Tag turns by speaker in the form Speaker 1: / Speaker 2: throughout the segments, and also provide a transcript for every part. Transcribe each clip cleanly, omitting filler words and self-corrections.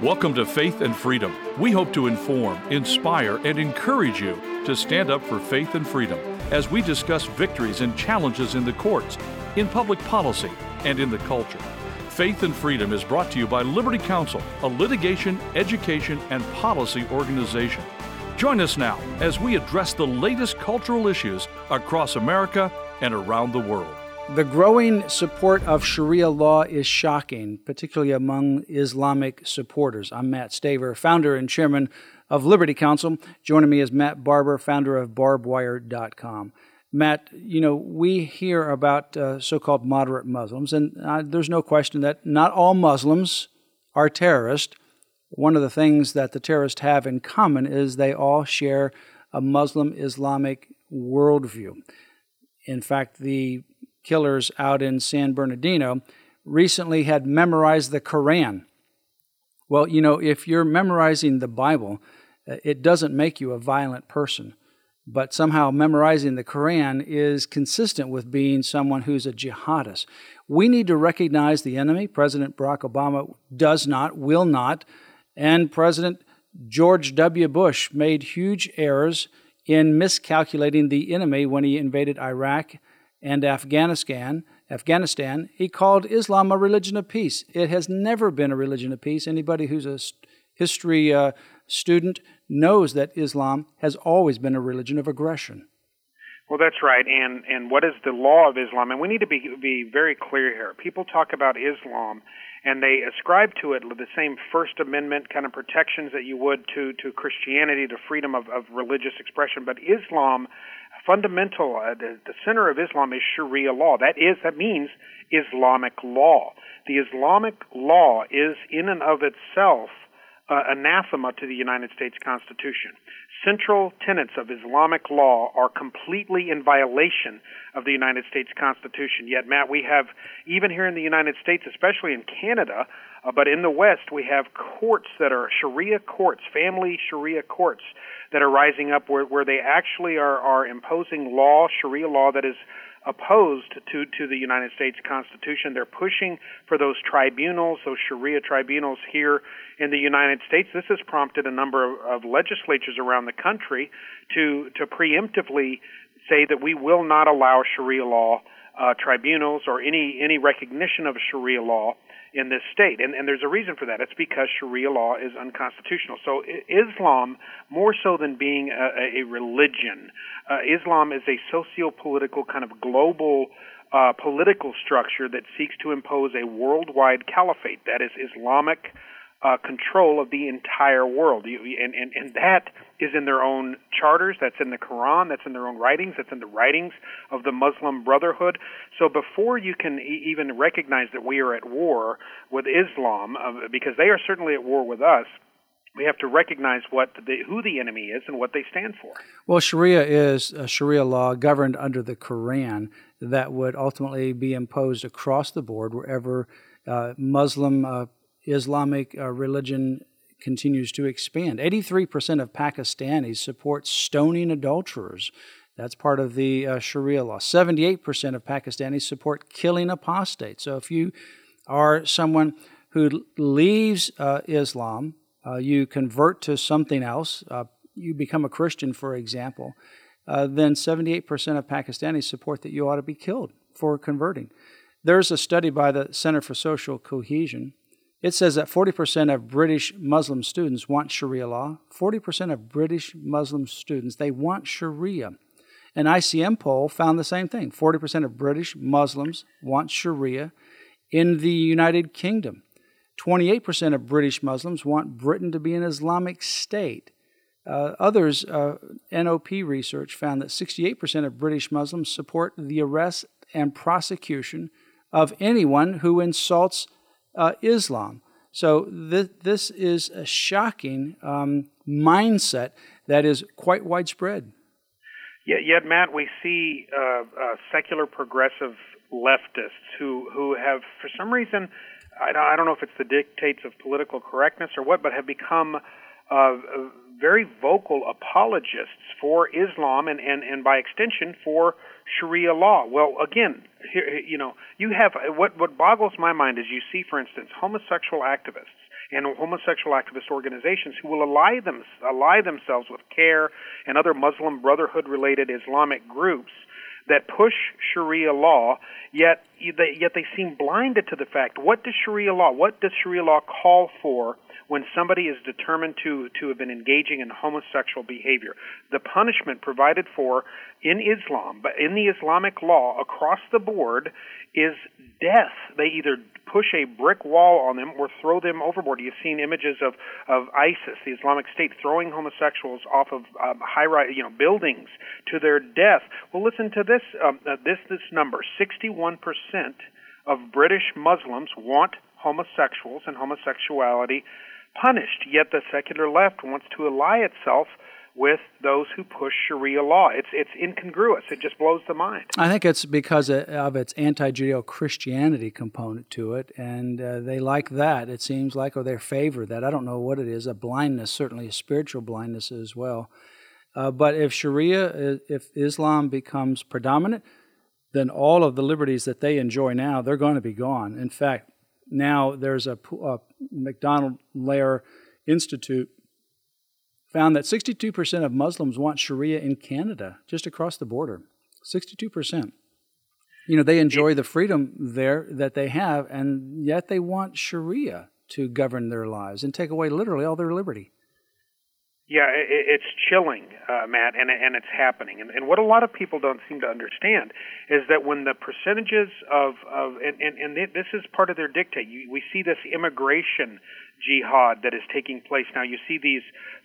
Speaker 1: Welcome to Faith and Freedom. We hope to inform, inspire, and encourage you to stand up for faith and freedom as we discuss victories and challenges in the courts, in public policy, and in the culture. Faith and Freedom is brought to you by Liberty Counsel, a litigation, education, and policy organization. Join us now as we address the latest cultural issues across America and around the world.
Speaker 2: The growing support of Sharia law is shocking, particularly among Islamic supporters. I'm Matt Staver, founder and chairman of Liberty Counsel. Joining me is Matt Barber, founder of barbwire.com. Matt, we hear about so-called moderate Muslims, and there's no question that not all Muslims are terrorists. One of the things that the terrorists have in common is they all share a Muslim Islamic worldview. In fact, the killers out in San Bernardino recently had memorized the Quran. Well, if you're memorizing the Bible, it doesn't make you a violent person. But somehow memorizing the Quran is consistent with being someone who's a jihadist. We need to recognize the enemy. President Barack Obama does not, will not, and President George W. Bush made huge errors in miscalculating the enemy when he invaded Iraq and Afghanistan. He called Islam a religion of peace. It has never been a religion of peace. Anybody who's a history student knows that Islam has always been a religion of aggression.
Speaker 3: Well, that's right. And what is the law of Islam? And we need to be very clear here. People talk about Islam, and they ascribe to it the same First Amendment kind of protections that you would to Christianity, to freedom of religious expression. But Islam, fundamental, the center of Islam is Sharia law. That means Islamic law. The Islamic law is in and of itself anathema to the United States Constitution. Central tenets of Islamic law are completely in violation of the United States Constitution. Yet, Matt, we have, even here in the United States, especially in Canada, but in the West, we have courts that are Sharia courts, family Sharia courts, that are rising up where they actually are imposing law, Sharia law, that is opposed to the United States Constitution. They're pushing for those tribunals, those Sharia tribunals here in the United States. This has prompted a number of legislatures around the country to preemptively say that we will not allow Sharia law tribunals or any recognition of Sharia law in this state. And there's a reason for that. It's because Sharia law is unconstitutional. So Islam, more so than being a religion, Islam is a socio-political kind of global political structure that seeks to impose a worldwide caliphate, that is Islamic control of the entire world. And that is in their own charters, that's in the Quran, that's in their own writings, that's in the writings of the Muslim Brotherhood. So before you can even recognize that we are at war with Islam, because they are certainly at war with us, we have to recognize who the enemy is and what they stand for.
Speaker 2: Well, Sharia is a Sharia law governed under the Quran that would ultimately be imposed across the board wherever Muslim Islamic religion continues to expand. 83% of Pakistanis support stoning adulterers. That's part of the Sharia law. 78% of Pakistanis support killing apostates. So if you are someone who leaves Islam, you convert to something else, you become a Christian, for example, then 78% of Pakistanis support that you ought to be killed for converting. There's a study by the Center for Social Cohesion. It says that 40% of British Muslim students want Sharia law. 40% of British Muslim students, they want Sharia. An ICM poll found the same thing. 40% of British Muslims want Sharia. In the United Kingdom, 28% of British Muslims want Britain to be an Islamic state. Others, NOP research found that 68% of British Muslims support the arrest and prosecution of anyone who insults Islam. So this is a shocking mindset that is quite widespread.
Speaker 3: Yet, Matt, we see secular progressive leftists who have, for some reason, I don't know if it's the dictates of political correctness or what, but have become very vocal apologists for Islam and by extension for Sharia law. Well, again, here, you have what boggles my mind is you see, for instance, homosexual activists and homosexual activist organizations who will ally themselves with CARE and other Muslim Brotherhood-related Islamic groups that push Sharia law, yet they seem blinded to the fact, what does Sharia law call for when somebody is determined to have been engaging in homosexual behavior? The punishment provided for in Islam, but in the Islamic law across the board, is death. They either push a brick wall on them or throw them overboard. You've seen images of ISIS, the Islamic State, throwing homosexuals off of high-rise buildings to their death. Well, listen to this this number: 61% of British Muslims want homosexuals and homosexuality punished, yet the secular left wants to ally itself with those who push Sharia law. It's incongruous. It just blows the mind.
Speaker 2: I think it's because of its anti-Judeo-Christianity component to it, and they like that, it seems like, or they favor that. I don't know what it is, a blindness, certainly a spiritual blindness as well. But if if Islam becomes predominant, then all of the liberties that they enjoy now, they're going to be gone. In fact, now there's a Macdonald-Lair Institute found that 62% of Muslims want Sharia in Canada, just across the border. 62%. They enjoy the freedom there that they have, and yet they want Sharia to govern their lives and take away literally all their liberty.
Speaker 3: Yeah, it's chilling, Matt, and it's happening. And what a lot of people don't seem to understand is that when the percentages and this is part of their dictate, we see this immigration jihad that is taking place now. You see these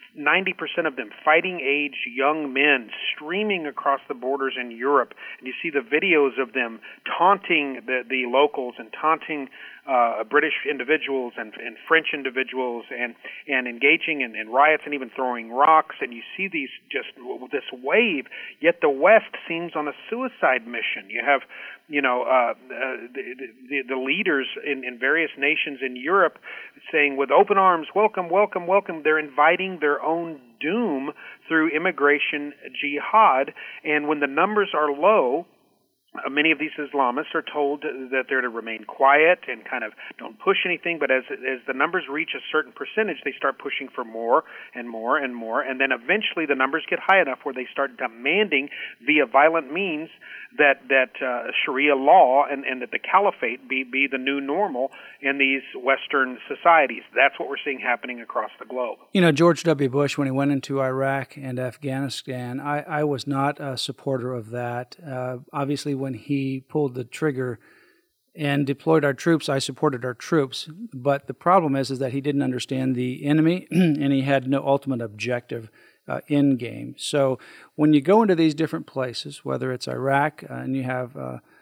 Speaker 3: 90% of them fighting-age young men streaming across the borders in Europe, and you see the videos of them taunting the locals and taunting British individuals and French individuals and engaging in riots and even throwing rocks, and you see this wave, yet the West seems on a suicide mission. You have the leaders in various nations in Europe saying with open arms, welcome, welcome, welcome. They're inviting their own doom through immigration jihad, and when the numbers are low, many of these Islamists are told that they're to remain quiet and kind of don't push anything, but as the numbers reach a certain percentage, they start pushing for more and more and more, and then eventually the numbers get high enough where they start demanding via violent means that Sharia law and that the caliphate be the new normal in these Western societies. That's what we're seeing happening across the globe.
Speaker 2: George W. Bush, when he went into Iraq and Afghanistan, I was not a supporter of that. Obviously, when he pulled the trigger and deployed our troops, I supported our troops. But the problem is that he didn't understand the enemy, and he had no ultimate objective in game. So when you go into these different places, whether it's Iraq and you have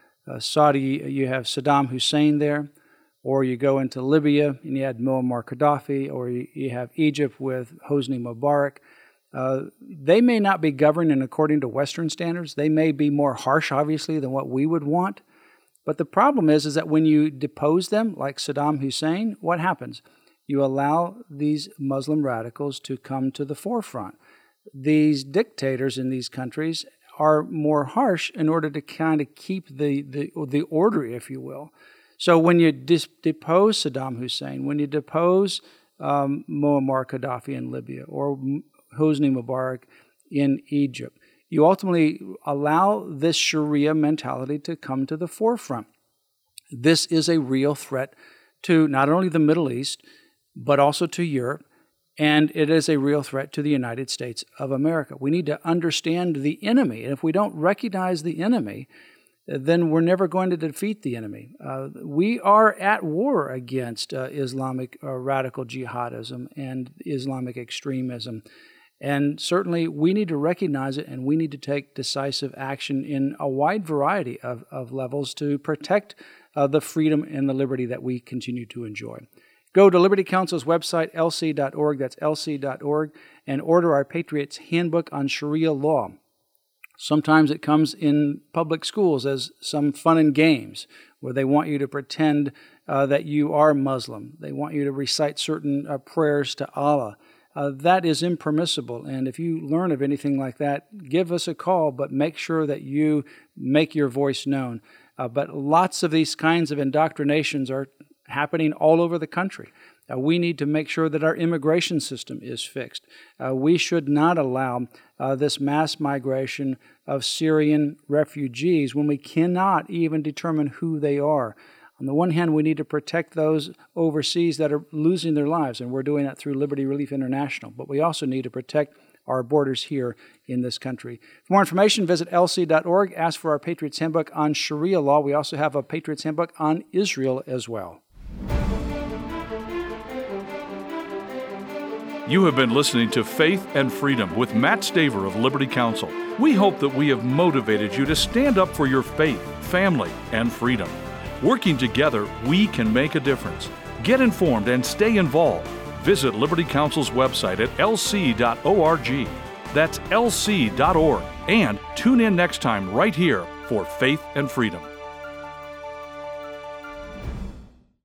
Speaker 2: you have Saddam Hussein there, or you go into Libya and you had Muammar Gaddafi, or you have Egypt with Hosni Mubarak, they may not be governed according to Western standards. They may be more harsh, obviously, than what we would want. But the problem is that when you depose them, like Saddam Hussein, what happens? You allow these Muslim radicals to come to the forefront. These dictators in these countries are more harsh in order to kind of keep the order, if you will. So when you depose Saddam Hussein, when you depose Muammar Gaddafi in Libya, or Hosni Mubarak in Egypt, you ultimately allow this Sharia mentality to come to the forefront. This is a real threat to not only the Middle East, but also to Europe, and it is a real threat to the United States of America. We need to understand the enemy, and if we don't recognize the enemy, then we're never going to defeat the enemy. We are at war against Islamic radical jihadism and Islamic extremism. And certainly we need to recognize it, and we need to take decisive action in a wide variety of levels to protect the freedom and the liberty that we continue to enjoy. Go to Liberty Counsel's website, lc.org, that's lc.org, and order our Patriots Handbook on Sharia law. Sometimes it comes in public schools as some fun and games, where they want you to pretend that you are Muslim. They want you to recite certain prayers to Allah. That is impermissible, and if you learn of anything like that, give us a call, but make sure that you make your voice known. But lots of these kinds of indoctrinations are happening all over the country. We need to make sure that our immigration system is fixed. We should not allow this mass migration of Syrian refugees when we cannot even determine who they are. On the one hand, we need to protect those overseas that are losing their lives, and we're doing that through Liberty Relief International. But we also need to protect our borders here in this country. For more information, visit lc.org. Ask for our Patriots Handbook on Sharia law. We also have a Patriots Handbook on Israel as well.
Speaker 1: You have been listening to Faith and Freedom with Matt Staver of Liberty Counsel. We hope that we have motivated you to stand up for your faith, family, and freedom. Working together, we can make a difference. Get informed and stay involved. Visit Liberty Counsel's website at lc.org. That's lc.org. And tune in next time right here for Faith and Freedom.